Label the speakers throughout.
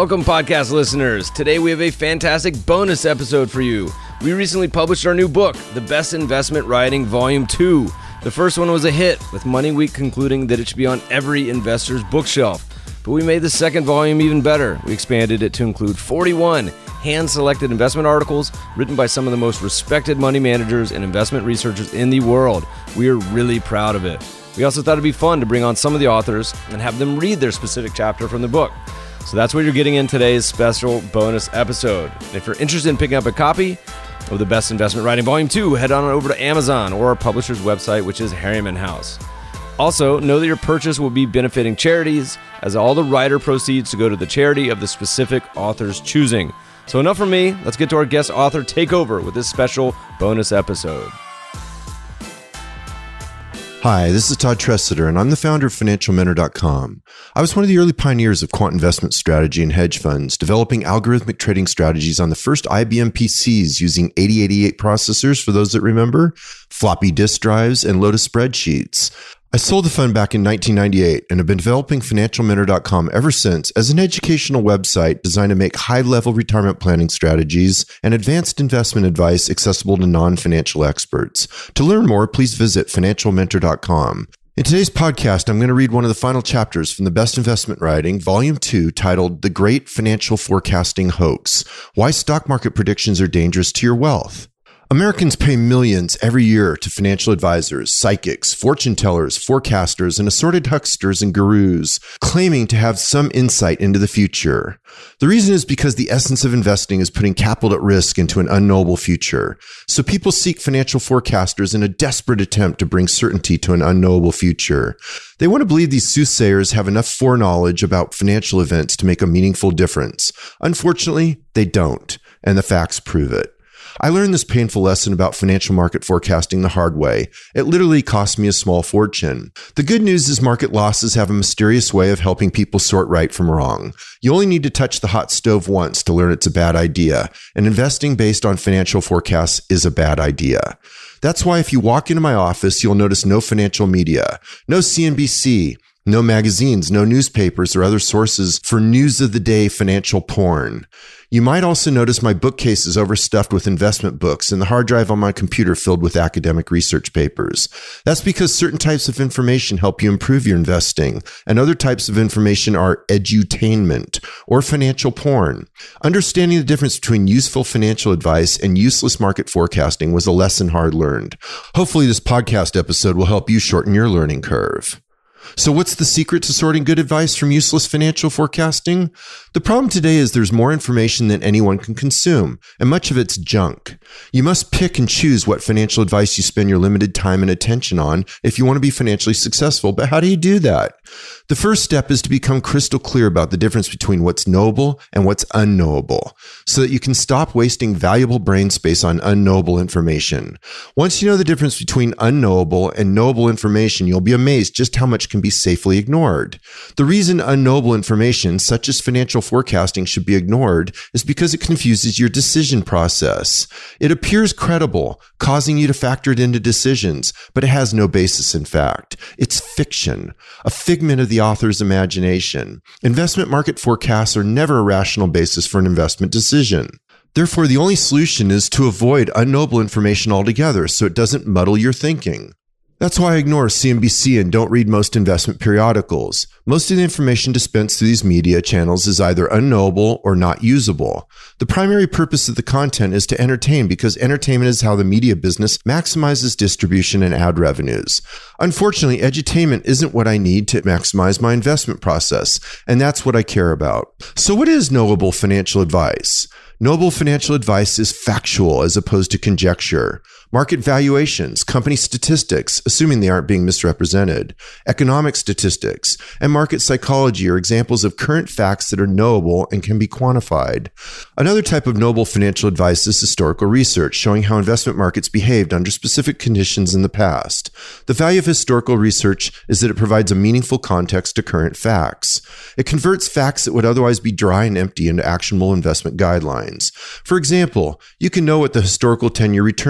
Speaker 1: Welcome, podcast listeners. Today we have a fantastic bonus episode for you. We recently published our new book, The Best Investment Writing, Volume 2. The first one was a hit, with Money Week concluding that it should be on every investor's bookshelf. But we made the second volume even better. We expanded it to include 41 hand-selected investment articles written by some of the most respected money managers and investment researchers in the world. We are really proud of it. We also thought it'd be fun to bring on some of the authors and have them read their specific chapter from the book. So that's what you're getting in today's special bonus episode. And if you're interested in picking up a copy of The Best Investment Writing Volume 2, head on over to Amazon or our publisher's website, which is Harriman House. Also, know that your purchase will be benefiting charities, as all the writer proceeds to go to the charity of the specific author's choosing. So enough from me. Let's get to our guest author takeover with this special bonus episode.
Speaker 2: Hi, this is Todd Tressiter, and I'm the founder of FinancialMentor.com. I was one of the early pioneers of quant investment strategy and hedge funds, developing algorithmic trading strategies on the first IBM PCs using 8088 processors, for those that remember, floppy disk drives, and Lotus spreadsheets. I sold the fund back in 1998 and have been developing FinancialMentor.com ever since as an educational website designed to make high-level retirement planning strategies and advanced investment advice accessible to non-financial experts. To learn more, please visit FinancialMentor.com. In today's podcast, I'm going to read one of the final chapters from The Best Investment Writing, Volume 2, titled The Great Financial Forecasting Hoax: Why Stock Market Predictions Are Dangerous to Your Wealth. Americans pay millions every year to financial advisors, psychics, fortune tellers, forecasters, and assorted hucksters and gurus, claiming to have some insight into the future. The reason is because the essence of investing is putting capital at risk into an unknowable future. So people seek financial forecasters in a desperate attempt to bring certainty to an unknowable future. They want to believe these soothsayers have enough foreknowledge about financial events to make a meaningful difference. Unfortunately, they don't, and the facts prove it. I learned this painful lesson about financial market forecasting the hard way. It literally cost me a small fortune. The good news is market losses have a mysterious way of helping people sort right from wrong. You only need to touch the hot stove once to learn it's a bad idea, and investing based on financial forecasts is a bad idea. That's why if you walk into my office, you'll notice no financial media, no CNBC, no magazines, no newspapers or other sources for news of the day financial porn. You might also notice my bookcase is overstuffed with investment books and the hard drive on my computer filled with academic research papers. That's because certain types of information help you improve your investing, and other types of information are edutainment or financial porn. Understanding the difference between useful financial advice and useless market forecasting was a lesson hard learned. Hopefully this podcast episode will help you shorten your learning curve. So what's the secret to sorting good advice from useless financial forecasting? The problem today is there's more information than anyone can consume, and much of it's junk. You must pick and choose what financial advice you spend your limited time and attention on if you want to be financially successful. But how do you do that? The first step is to become crystal clear about the difference between what's knowable and what's unknowable, so that you can stop wasting valuable brain space on unknowable information. Once you know the difference between unknowable and knowable information, you'll be amazed just how much can be safely ignored. The reason unknowable information, such as financial forecasting, should be ignored is because it confuses your decision process. It appears credible, causing you to factor it into decisions, but it has no basis in fact. It's fiction, a figment of the author's imagination. Investment market forecasts are never a rational basis for an investment decision. Therefore, the only solution is to avoid unknowable information altogether so it doesn't muddle your thinking. That's why I ignore CNBC and don't read most investment periodicals. Most of the information dispensed through these media channels is either unknowable or not usable. The primary purpose of the content is to entertain, because entertainment is how the media business maximizes distribution and ad revenues. Unfortunately, edutainment isn't what I need to maximize my investment process, and that's what I care about. So what is knowable financial advice? Knowable financial advice is factual as opposed to conjecture. Market valuations, company statistics, assuming they aren't being misrepresented, economic statistics, and market psychology are examples of current facts that are knowable and can be quantified. Another type of knowable financial advice is historical research, showing how investment markets behaved under specific conditions in the past. The value of historical research is that it provides a meaningful context to current facts. It converts facts that would otherwise be dry and empty into actionable investment guidelines. For example, you can know what the historical 10-year returns for stock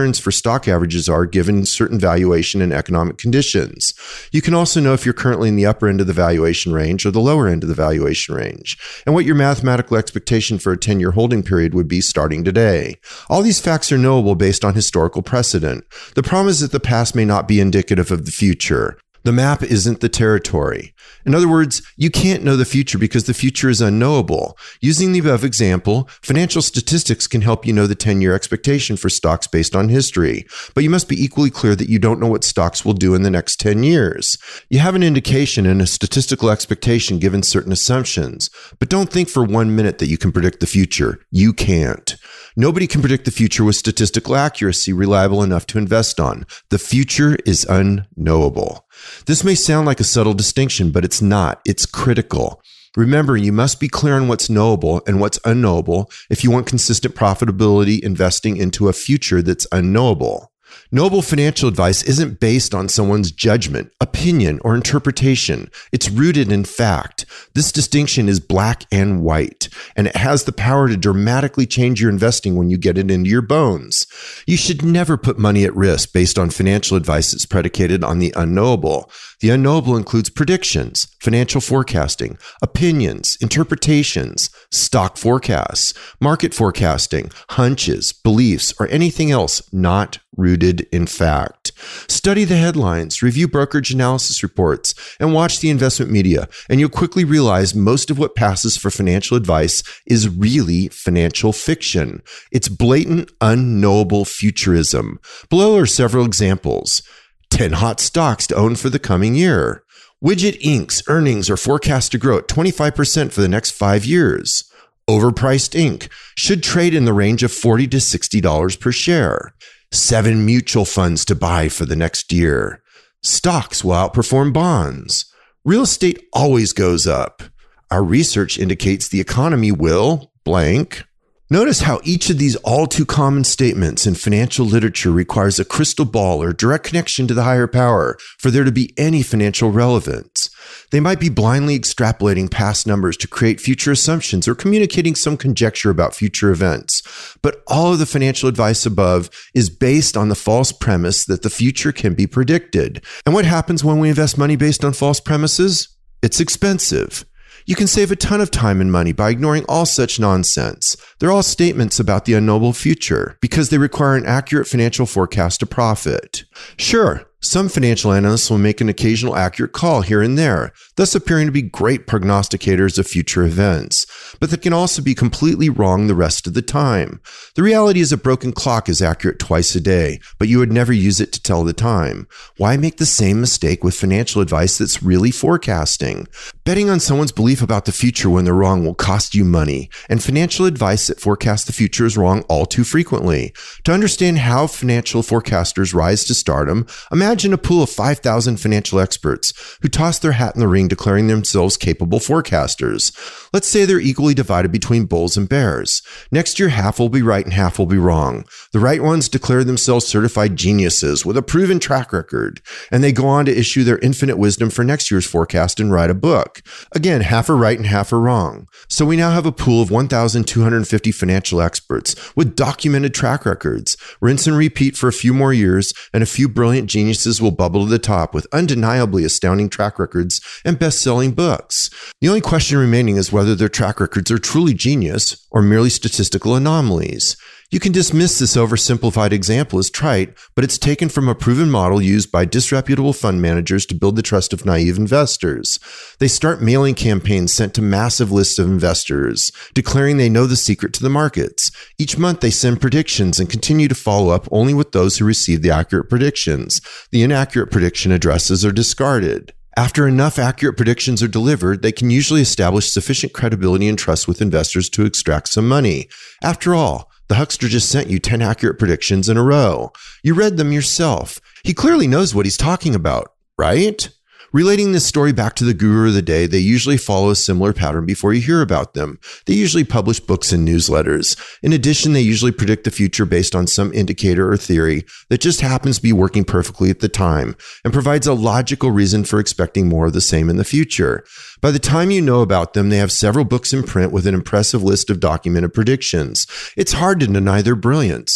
Speaker 2: stock averages are given certain valuation and economic conditions. You can also know if you're currently in the upper end of the valuation range or the lower end of the valuation range, and what your mathematical expectation for a 10-year holding period would be starting today. All these facts are knowable based on historical precedent. The problem is that the past may not be indicative of the future. The map isn't the territory. In other words, you can't know the future because the future is unknowable. Using the above example, financial statistics can help you know the 10-year expectation for stocks based on history, but you must be equally clear that you don't know what stocks will do in the next 10 years. You have an indication and a statistical expectation given certain assumptions, but don't think for 1 minute that you can predict the future. You can't. Nobody can predict the future with statistical accuracy reliable enough to invest on. The future is unknowable. This may sound like a subtle distinction, but it's not. It's critical. Remember, you must be clear on what's knowable and what's unknowable if you want consistent profitability investing into a future that's unknowable. Knowable financial advice isn't based on someone's judgment, opinion, or interpretation. It's rooted in fact. This distinction is black and white, and it has the power to dramatically change your investing when you get it into your bones. You should never put money at risk based on financial advice that's predicated on the unknowable. The unknowable includes predictions, financial forecasting, opinions, interpretations, stock forecasts, market forecasting, hunches, beliefs, or anything else not rooted in fact. Study the headlines, review brokerage analysis reports, and watch the investment media, and you'll quickly realize most of what passes for financial advice is really financial fiction. It's blatant, unknowable futurism. Below are several examples. 10 hot stocks to own for the coming year. Widget Inc.'s earnings are forecast to grow at 25% for the next 5 years. Overpriced Inc. should trade in the range of $40 to $60 per share. 7 mutual funds to buy for the next year. Stocks will outperform bonds. Real estate always goes up. Our research indicates the economy will blank. Notice how each of these all too common statements in financial literature requires a crystal ball or direct connection to the higher power for there to be any financial relevance. They might be blindly extrapolating past numbers to create future assumptions or communicating some conjecture about future events. But all of the financial advice above is based on the false premise that the future can be predicted. And what happens when we invest money based on false premises? It's expensive. You can save a ton of time and money by ignoring all such nonsense. They're all statements about the unknowable future because they require an accurate financial forecast to profit. Sure, some financial analysts will make an occasional accurate call here and there, thus appearing to be great prognosticators of future events. But they can also be completely wrong the rest of the time. The reality is a broken clock is accurate twice a day, but you would never use it to tell the time. Why make the same mistake with financial advice that's really forecasting? Betting on someone's belief about the future when they're wrong will cost you money, and financial advice that forecasts the future is wrong all too frequently. To understand how financial forecasters rise to stardom, imagine a pool of 5,000 financial experts who toss their hat in the ring declaring themselves capable forecasters. Let's say they're equally divided between bulls and bears. Next year, half will be right and half will be wrong. The right ones declare themselves certified geniuses with a proven track record, and they go on to issue their infinite wisdom for next year's forecast and write a book. Again, half are right and half are wrong. So we now have a pool of 1,250 financial experts with documented track records. Rinse and repeat for a few more years, and a few brilliant geniuses will bubble to the top with undeniably astounding track records and best-selling books. The only question remaining is whether their track records are truly genius or merely statistical anomalies. You can dismiss this oversimplified example as trite, but it's taken from a proven model used by disreputable fund managers to build the trust of naive investors. They start mailing campaigns sent to massive lists of investors, declaring they know the secret to the markets. Each month they send predictions and continue to follow up only with those who receive the accurate predictions. The inaccurate prediction addresses are discarded. After enough accurate predictions are delivered, they can usually establish sufficient credibility and trust with investors to extract some money. After all, the huckster just sent you 10 accurate predictions in a row. You read them yourself. He clearly knows what he's talking about, right? Relating this story back to the guru of the day, they usually follow a similar pattern before you hear about them. They usually publish books and newsletters. In addition, they usually predict the future based on some indicator or theory that just happens to be working perfectly at the time and provides a logical reason for expecting more of the same in the future. By the time you know about them, they have several books in print with an impressive list of documented predictions. It's hard to deny their brilliance.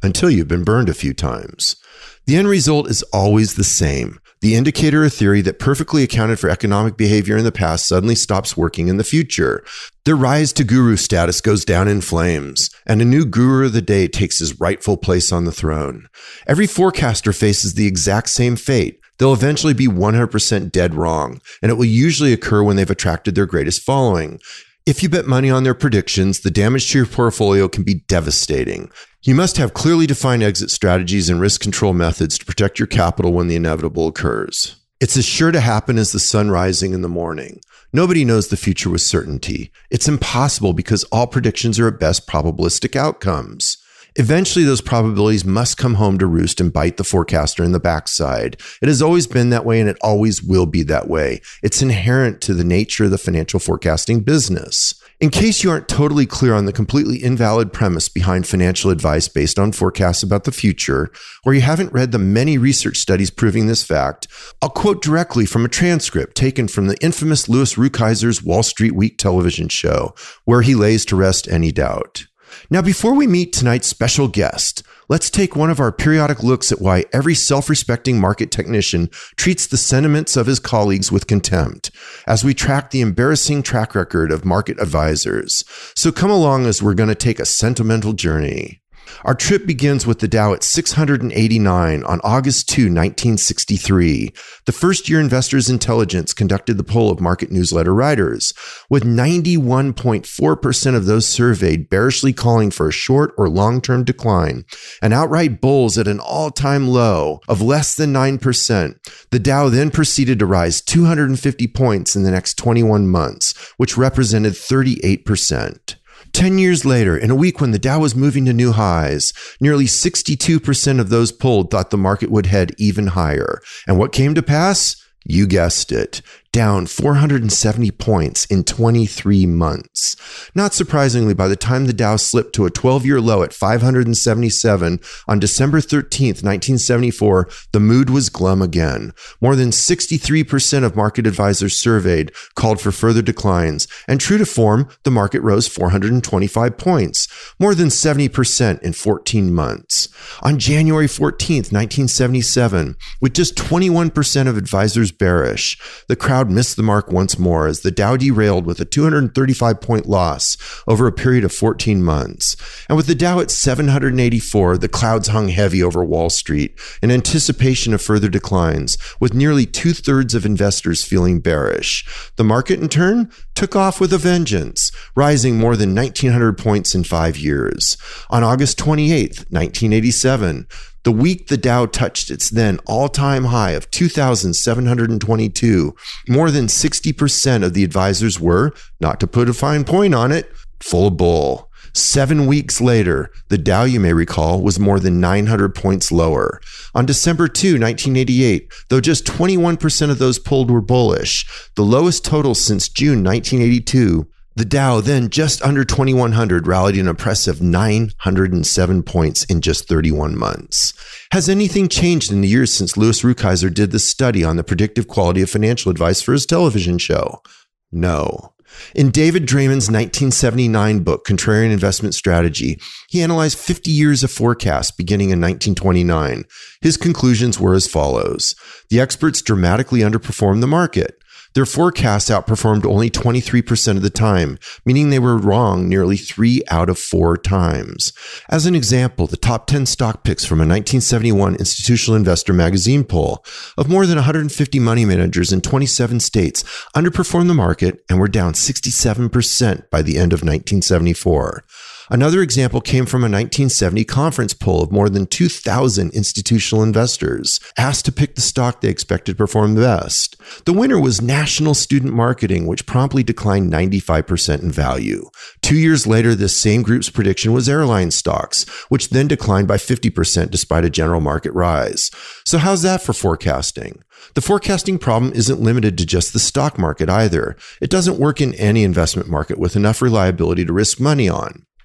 Speaker 2: until you've been burned a few times. The end result is always the same. The indicator or theory that perfectly accounted for economic behavior in the past suddenly stops working in the future. Their rise to guru status goes down in flames, and a new guru of the day takes his rightful place on the throne. Every forecaster faces the exact same fate. They'll eventually be 100% dead wrong, and it will usually occur when they've attracted their greatest following. If you bet money on their predictions, the damage to your portfolio can be devastating. You must have clearly defined exit strategies and risk control methods to protect your capital when the inevitable occurs. It's as sure to happen as the sun rising in the morning. Nobody knows the future with certainty. It's impossible because all predictions are at best probabilistic outcomes. Eventually, those probabilities must come home to roost and bite the forecaster in the backside. It has always been that way, and it always will be that way. It's inherent to the nature of the financial forecasting business. In case you aren't totally clear on the completely invalid premise behind financial advice based on forecasts about the future, or you haven't read the many research studies proving this fact, I'll quote directly from a transcript taken from the infamous Louis Rukeyser's Wall Street Week television show, where he lays to rest any doubt. Now, before we meet tonight's special guest, let's take one of our periodic looks at why every self-respecting market technician treats the sentiments of his colleagues with contempt, as we track the embarrassing track record of market advisors. So come along as we're going to take a sentimental journey. Our trip begins with the Dow at 689 on August 2, 1963. The first year Investors Intelligence conducted the poll of market newsletter writers, with 91.4% of those surveyed bearishly calling for a short or long-term decline, and outright bulls at an all-time low of less than 9%. The Dow then proceeded to rise 250 points in the next 21 months, which represented 38%. 10 years later, in a week when the Dow was moving to new highs, nearly 62% of those polled thought the market would head even higher. And what came to pass? You guessed it. Down 470 points in 23 months. Not surprisingly, by the time the Dow slipped to a 12-year low at 577 on December 13th, 1974, the mood was glum again. More than 63% of market advisors surveyed called for further declines, and true to form, the market rose 425 points, more than 70% in 14 months. On January 14th, 1977, with just 21% of advisors bearish, the crowd missed the mark once more as the Dow derailed with a 235-point loss over a period of 14 months. And with the Dow at 784, the clouds hung heavy over Wall Street in anticipation of further declines, with nearly two-thirds of investors feeling bearish. The market, in turn, took off with a vengeance, rising more than 1,900 points in 5 years. On August 28th, 1987, the week the Dow touched its then all-time high of 2,722, more than 60% of the advisors were, not to put a fine point on it, full of bull. 7 weeks later, the Dow, you may recall, was more than 900 points lower. On December 2, 1988, though just 21% of those polled were bullish, the lowest total since June 1982, the Dow, then just under 2,100, rallied an impressive 907 points in just 31 months. Has anything changed in the years since Louis Rukeyser did this study on the predictive quality of financial advice for his television show? No. In David Draymond's 1979 book, Contrarian Investment Strategy, he analyzed 50 years of forecasts beginning in 1929. His conclusions were as follows. The experts dramatically underperformed the market. Their forecasts outperformed only 23% of the time, meaning they were wrong nearly 3 out of 4 times. As an example, the top 10 stock picks from a 1971 Institutional Investor magazine poll of more than 150 money managers in 27 states underperformed the market and were down 67% by the end of 1974. Another example came from a 1970 conference poll of more than 2,000 institutional investors asked to pick the stock they expected to perform the best. The winner was National Student Marketing, which promptly declined 95% in value. 2 years later, this same group's prediction was airline stocks, which then declined by 50% despite a general market rise. So how's that for forecasting? The forecasting problem isn't limited to just the stock market either. It doesn't work in any investment market with enough reliability to risk money on.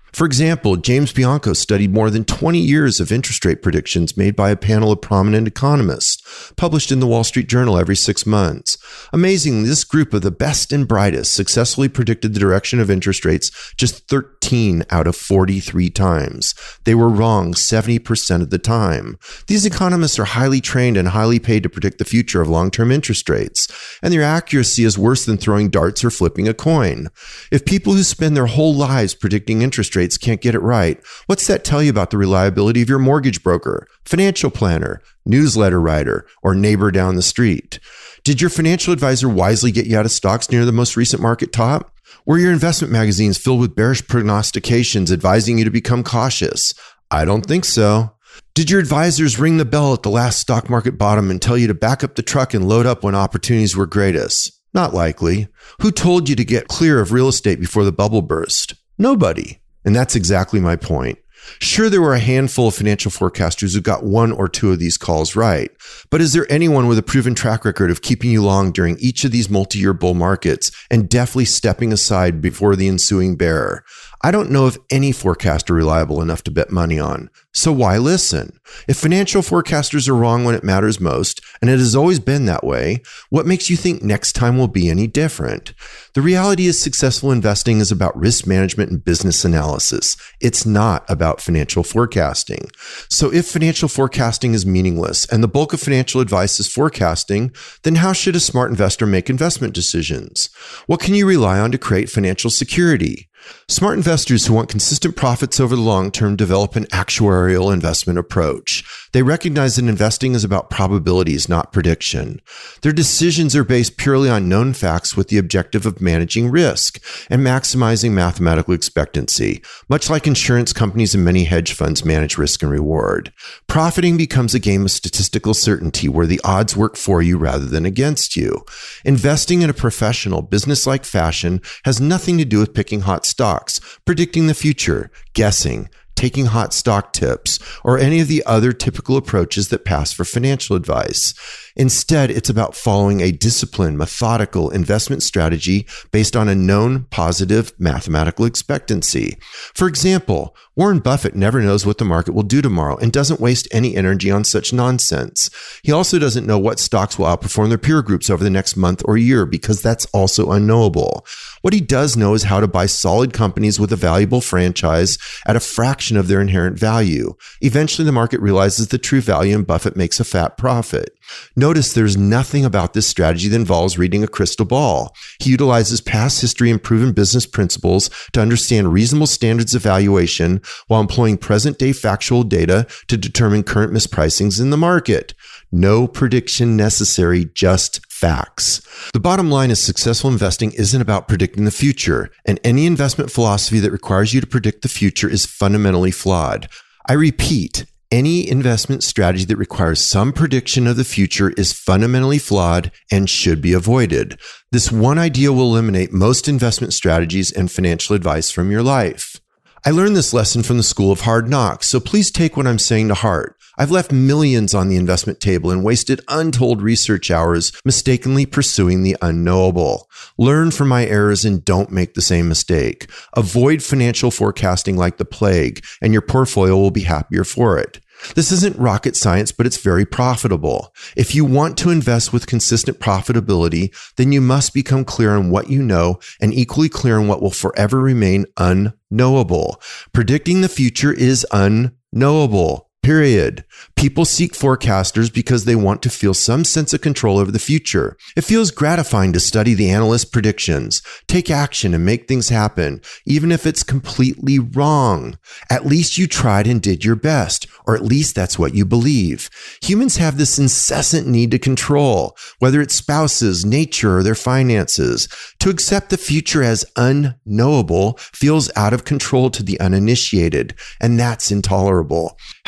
Speaker 2: For example, James Bianco studied more than 20 years of interest rate predictions made by a panel of prominent economists, published in the Wall Street Journal every 6 months. Amazingly, this group of the best and brightest successfully predicted the direction of interest rates just 13 out of 43 times. They were wrong 70% of the time. These economists are highly trained and highly paid to predict the future of long-term interest rates, and their accuracy is worse than throwing darts or flipping a coin. If people who spend their whole lives predicting interest rates can't get it right, what's that tell you about the reliability of your mortgage broker, financial planner, newsletter writer, or neighbor down the street? Did your financial advisor wisely get you out of stocks near the most recent market top? Were your investment magazines filled with bearish prognostications advising you to become cautious? I don't think so. Did your advisors ring the bell at the last stock market bottom and tell you to back up the truck and load up when opportunities were greatest? Not likely. Who told you to get clear of real estate before the bubble burst? Nobody. And that's exactly my point. Sure, there were a handful of financial forecasters who got 1 or 2 of these calls right. But is there anyone with a proven track record of keeping you long during each of these multi-year bull markets and deftly stepping aside before the ensuing bear? I don't know of any forecaster reliable enough to bet money on. So why listen? If financial forecasters are wrong when it matters most, and it has always been that way, what makes you think next time will be any different? The reality is successful investing is about risk management and business analysis. It's not about financial forecasting. So if financial forecasting is meaningless and the bulk of financial advice is forecasting, then how should a smart investor make investment decisions? What can you rely on to create financial security? Smart investors who want consistent profits over the long term develop an actuarial investment approach. They recognize that investing is about probabilities, not prediction. Their decisions are based purely on known facts with the objective of managing risk and maximizing mathematical expectancy, much like insurance companies and many hedge funds manage risk and reward. Profiting becomes a game of statistical certainty where the odds work for you rather than against you. Investing in a professional, business-like fashion has nothing to do with picking hot stocks, predicting the future, guessing, taking hot stock tips, or any of the other typical approaches that pass for financial advice. Instead, it's about following a disciplined, methodical investment strategy based on a known positive mathematical expectancy. For example, Warren Buffett never knows what the market will do tomorrow and doesn't waste any energy on such nonsense. He also doesn't know what stocks will outperform their peer groups over the next month or year because that's also unknowable. What he does know is how to buy solid companies with a valuable franchise at a fraction of their inherent value. Eventually, the market realizes the true value and Buffett makes a fat profit. Notice there's nothing about this strategy that involves reading a crystal ball. He utilizes past history and proven business principles to understand reasonable standards of valuation while employing present-day factual data to determine current mispricings in the market. No prediction necessary, just facts. The bottom line is successful investing isn't about predicting the future, and any investment philosophy that requires you to predict the future is fundamentally flawed. I repeat, any investment strategy that requires some prediction of the future is fundamentally flawed and should be avoided. This one idea will eliminate most investment strategies and financial advice from your life. I learned this lesson from the School of Hard Knocks, so please take what I'm saying to heart. I've left millions on the investment table and wasted untold research hours mistakenly pursuing the unknowable. Learn from my errors and don't make the same mistake. Avoid financial forecasting like the plague, and your portfolio will be happier for it. This isn't rocket science, but it's very profitable. If you want to invest with consistent profitability, then you must become clear on what you know and equally clear on what will forever remain unknowable. Predicting the future is unknowable. Period. People seek forecasters because they want to feel some sense of control over the future. It feels gratifying to study the analyst's predictions, take action and make things happen, even if it's completely wrong. At least you tried and did your best, or at least that's what you believe. Humans have this incessant need to control, whether it's spouses, nature, or their finances. To accept the future as unknowable feels out of control to the uninitiated, and that's intolerable.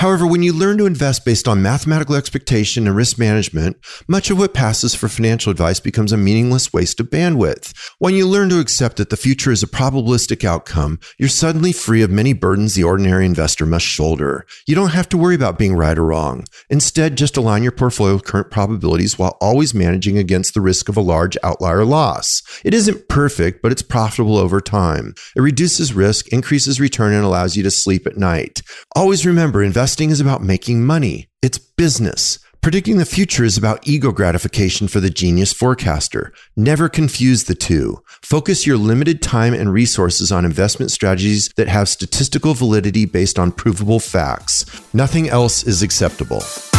Speaker 2: However, when you learn to invest based on mathematical expectation and risk management, much of what passes for financial advice becomes a meaningless waste of bandwidth. When you learn to accept that the future is a probabilistic outcome, you're suddenly free of many burdens the ordinary investor must shoulder. You don't have to worry about being right or wrong. Instead, just align your portfolio with current probabilities while always managing against the risk of a large outlier loss. It isn't perfect, but it's profitable over time. It reduces risk, increases return, and allows you to sleep at night. Always remember, investing is about making money. It's business. Predicting the future is about ego gratification for the genius forecaster. Never confuse the two. Focus your limited time and resources on investment strategies that have statistical validity based on provable facts. Nothing else is acceptable.